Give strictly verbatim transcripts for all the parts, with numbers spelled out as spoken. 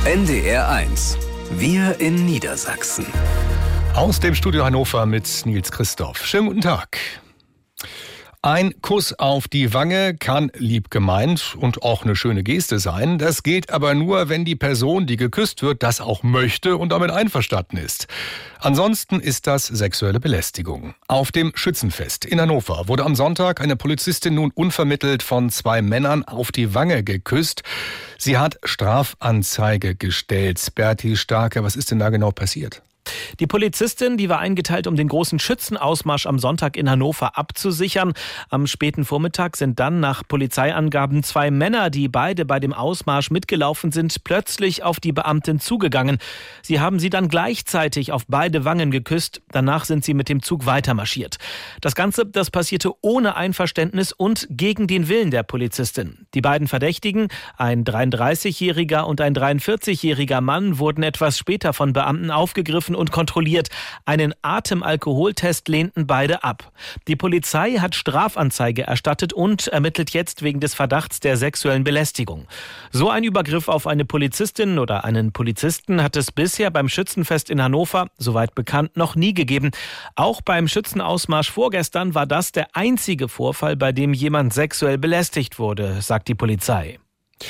N D R eins. Wir in Niedersachsen. Aus dem Studio Hannover mit Nils Christoph. Schönen guten Tag. Ein Kuss auf die Wange kann lieb gemeint und auch eine schöne Geste sein. Das geht aber nur, wenn die Person, die geküsst wird, das auch möchte und damit einverstanden ist. Ansonsten ist das sexuelle Belästigung. Auf dem Schützenfest in Hannover wurde am Sonntag eine Polizistin nun unvermittelt von zwei Männern auf die Wange geküsst. Sie hat Strafanzeige gestellt. Berti Starke, was ist denn da genau passiert? Die Polizistin, die war eingeteilt, um den großen Schützenausmarsch am Sonntag in Hannover abzusichern. Am späten Vormittag sind dann nach Polizeiangaben zwei Männer, die beide bei dem Ausmarsch mitgelaufen sind, plötzlich auf die Beamtin zugegangen. Sie haben sie dann gleichzeitig auf beide Wangen geküsst. Danach sind sie mit dem Zug weitermarschiert. Das Ganze, das passierte ohne Einverständnis und gegen den Willen der Polizistin. Die beiden Verdächtigen, ein dreiunddreißigjähriger und ein dreiundvierzigjähriger Mann, wurden etwas später von Beamten aufgegriffen und kontrolliert. Einen Atemalkoholtest lehnten beide ab. Die Polizei hat Strafanzeige erstattet und ermittelt jetzt wegen des Verdachts der sexuellen Belästigung. So ein Übergriff auf eine Polizistin oder einen Polizisten hat es bisher beim Schützenfest in Hannover, soweit bekannt, noch nie gegeben. Auch beim Schützenausmarsch vorgestern war das der einzige Vorfall, bei dem jemand sexuell belästigt wurde, sagt die Polizei.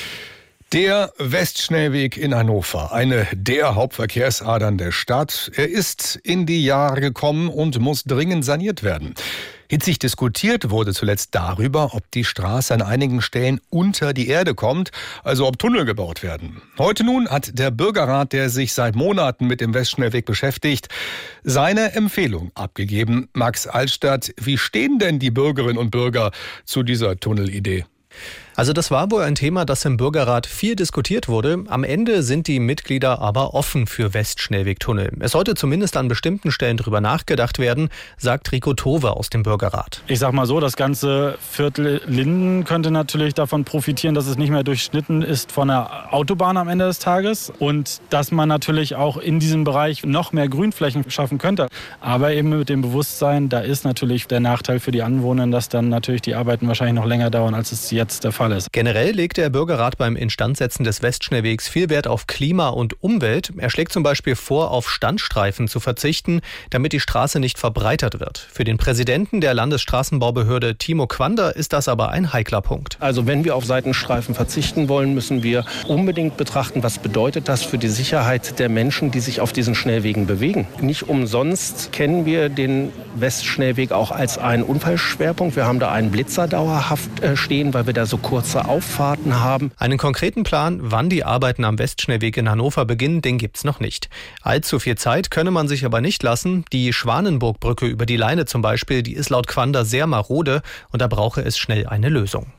Der Westschnellweg in Hannover, eine der Hauptverkehrsadern der Stadt. Er ist in die Jahre gekommen und muss dringend saniert werden. Hitzig diskutiert wurde zuletzt darüber, ob die Straße an einigen Stellen unter die Erde kommt, also ob Tunnel gebaut werden. Heute nun hat der Bürgerrat, der sich seit Monaten mit dem Westschnellweg beschäftigt, seine Empfehlung abgegeben. Max Altstadt, wie stehen denn die Bürgerinnen und Bürger zu dieser Tunnelidee? Also das war wohl ein Thema, das im Bürgerrat viel diskutiert wurde. Am Ende sind die Mitglieder aber offen für Westschnellwegtunnel. Es sollte zumindest an bestimmten Stellen drüber nachgedacht werden, sagt Rico Tove aus dem Bürgerrat. Ich sag mal so, das ganze Viertel Linden könnte natürlich davon profitieren, dass es nicht mehr durchschnitten ist von der Autobahn am Ende des Tages und dass man natürlich auch in diesem Bereich noch mehr Grünflächen schaffen könnte. Aber eben mit dem Bewusstsein, da ist natürlich der Nachteil für die Anwohner, dass dann natürlich die Arbeiten wahrscheinlich noch länger dauern, als es jetzt der Fall ist. Generell legt der Bürgerrat beim Instandsetzen des Westschnellwegs viel Wert auf Klima und Umwelt. Er schlägt zum Beispiel vor, auf Standstreifen zu verzichten, damit die Straße nicht verbreitert wird. Für den Präsidenten der Landesstraßenbaubehörde Timo Quander ist das aber ein heikler Punkt. Also wenn wir auf Seitenstreifen verzichten wollen, müssen wir unbedingt betrachten, was bedeutet das für die Sicherheit der Menschen, die sich auf diesen Schnellwegen bewegen. Nicht umsonst kennen wir den Westschnellweg auch als einen Unfallschwerpunkt. Wir haben da einen Blitzer dauerhaft stehen, weil wir da so kurze Auffahrten haben. Einen konkreten Plan, wann die Arbeiten am Westschnellweg in Hannover beginnen, den gibt's noch nicht. Allzu viel Zeit könne man sich aber nicht lassen. Die Schwanenburgbrücke über die Leine zum Beispiel, die ist laut Quander sehr marode und da brauche es schnell eine Lösung.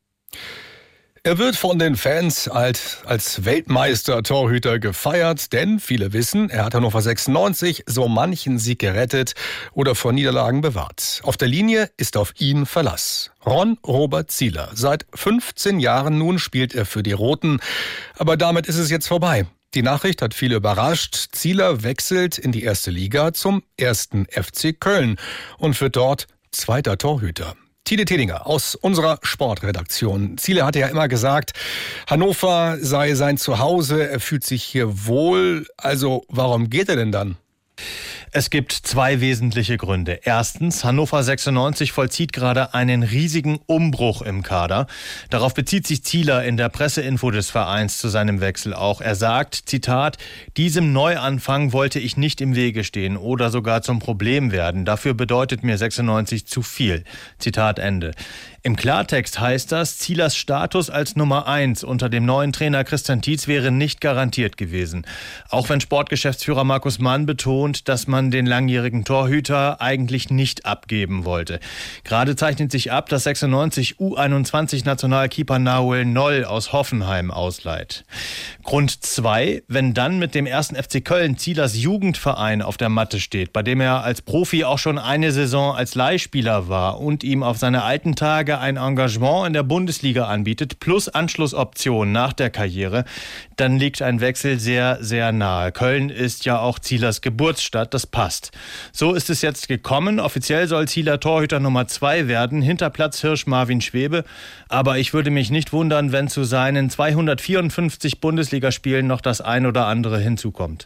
Er wird von den Fans als, als Weltmeister-Torhüter gefeiert, denn viele wissen, er hat Hannover sechsundneunzig so manchen Sieg gerettet oder vor Niederlagen bewahrt. Auf der Linie ist auf ihn Verlass. Ron-Robert Zieler. Seit fünfzehn Jahren nun spielt er für die Roten, aber damit ist es jetzt vorbei. Die Nachricht hat viele überrascht. Zieler wechselt in die erste Liga zum ersten F C Köln und wird dort zweiter Torhüter. Tide Tedinger aus unserer Sportredaktion. Zieler hatte ja immer gesagt, Hannover sei sein Zuhause, er fühlt sich hier wohl. Also warum geht er denn dann? Es gibt zwei wesentliche Gründe. Erstens, Hannover sechsundneunzig vollzieht gerade einen riesigen Umbruch im Kader. Darauf bezieht sich Zieler in der Presseinfo des Vereins zu seinem Wechsel auch. Er sagt, Zitat, diesem Neuanfang wollte ich nicht im Wege stehen oder sogar zum Problem werden. Dafür bedeutet mir sechsundneunzig zu viel. Zitat Ende. Im Klartext heißt das, Zielers Status als Nummer eins unter dem neuen Trainer Christian Tietz wäre nicht garantiert gewesen. Auch wenn Sportgeschäftsführer Markus Mann betont, dass man den langjährigen Torhüter eigentlich nicht abgeben wollte. Gerade zeichnet sich ab, dass sechsundneunzig U einundzwanzig Nationalkeeper Nahuel Noll aus Hoffenheim ausleiht. Grund zwei, wenn dann mit dem ersten F C Köln Zielers Jugendverein auf der Matte steht, bei dem er als Profi auch schon eine Saison als Leihspieler war und ihm auf seine alten Tage Einsteiger ein Engagement in der Bundesliga anbietet, plus Anschlussoptionen nach der Karriere, dann liegt ein Wechsel sehr, sehr nahe. Köln ist ja auch Zielers Geburtsstadt, das passt. So ist es jetzt gekommen. Offiziell soll Zieler Torhüter Nummer zwei werden, hinter Platzhirsch Marvin Schwebe. Aber ich würde mich nicht wundern, wenn zu seinen zweihundertvierundfünfzig Bundesligaspielen noch das ein oder andere hinzukommt.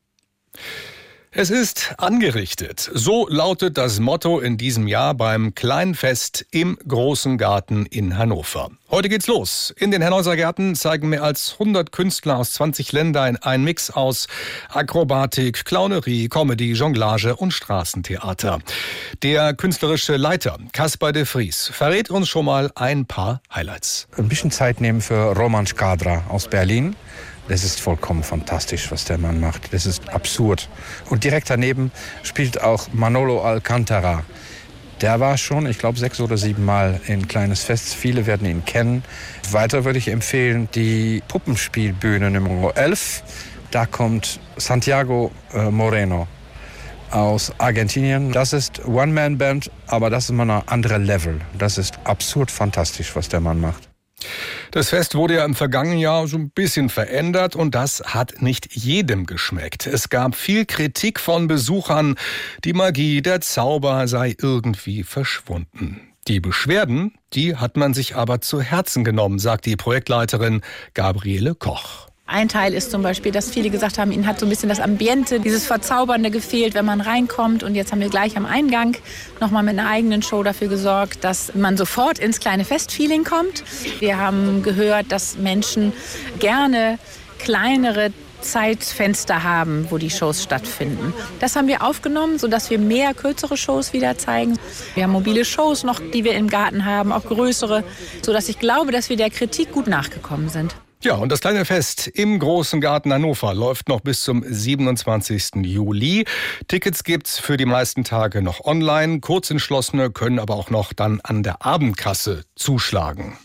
Es ist angerichtet. So lautet das Motto in diesem Jahr beim Kleinfest im Großen Garten in Hannover. Heute geht's los. In den Herneuser Gärten zeigen mehr als hundert Künstler aus zwanzig Ländern ein Mix aus Akrobatik, Clownerie, Comedy, Jonglage und Straßentheater. Der künstlerische Leiter Caspar de Vries verrät uns schon mal ein paar Highlights. Ein bisschen Zeit nehmen für Roman Skadra aus Berlin. Das ist vollkommen fantastisch, was der Mann macht. Das ist absurd. Und direkt daneben spielt auch Manolo Alcantara. Der war schon, ich glaube, sechs oder sieben Mal in Kleines Fest. Viele werden ihn kennen. Weiter würde ich empfehlen die Puppenspielbühne Nummer elf. Da kommt Santiago äh, Moreno aus Argentinien. Das ist One-Man-Band, aber das ist immer ein anderes Level. Das ist absurd fantastisch, was der Mann macht. Das Fest wurde ja im vergangenen Jahr so ein bisschen verändert und das hat nicht jedem geschmeckt. Es gab viel Kritik von Besuchern, die Magie, der Zauber sei irgendwie verschwunden. Die Beschwerden, die hat man sich aber zu Herzen genommen, sagt die Projektleiterin Gabriele Koch. Ein Teil ist zum Beispiel, dass viele gesagt haben, ihnen hat so ein bisschen das Ambiente, dieses Verzaubernde gefehlt, wenn man reinkommt. Und jetzt haben wir gleich am Eingang nochmal mit einer eigenen Show dafür gesorgt, dass man sofort ins kleine Festfeeling kommt. Wir haben gehört, dass Menschen gerne kleinere Zeitfenster haben, wo die Shows stattfinden. Das haben wir aufgenommen, sodass wir mehr kürzere Shows wieder zeigen. Wir haben mobile Shows noch, die wir im Garten haben, auch größere, sodass ich glaube, dass wir der Kritik gut nachgekommen sind. Ja, und das kleine Fest im Großen Garten Hannover läuft noch bis zum siebenundzwanzigsten Juli. Tickets gibt's für die meisten Tage noch online. Kurzentschlossene können aber auch noch dann an der Abendkasse zuschlagen.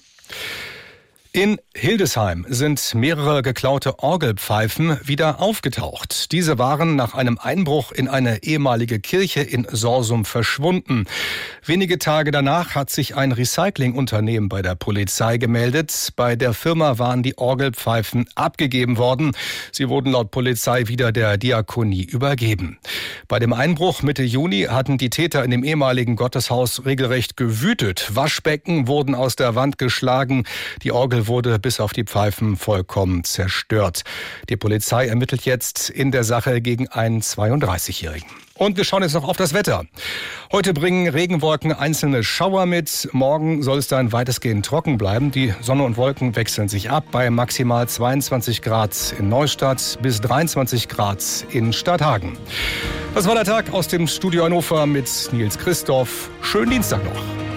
In Hildesheim sind mehrere geklaute Orgelpfeifen wieder aufgetaucht. Diese waren nach einem Einbruch in eine ehemalige Kirche in Sorsum verschwunden. Wenige Tage danach hat sich ein Recyclingunternehmen bei der Polizei gemeldet. Bei der Firma waren die Orgelpfeifen abgegeben worden. Sie wurden laut Polizei wieder der Diakonie übergeben. Bei dem Einbruch Mitte Juni hatten die Täter in dem ehemaligen Gotteshaus regelrecht gewütet. Waschbecken wurden aus der Wand geschlagen. Die Orgel wurde bis auf die Pfeifen vollkommen zerstört. Die Polizei ermittelt jetzt in der Sache gegen einen zweiunddreißigjährigen. Und wir schauen jetzt noch auf das Wetter. Heute bringen Regenwolken einzelne Schauer mit. Morgen soll es dann weitestgehend trocken bleiben. Die Sonne und Wolken wechseln sich ab bei maximal zweiundzwanzig Grad in Neustadt bis dreiundzwanzig Grad in Stadthagen. Das war der Tag aus dem Studio Hannover mit Nils Christoph. Schönen Dienstag noch.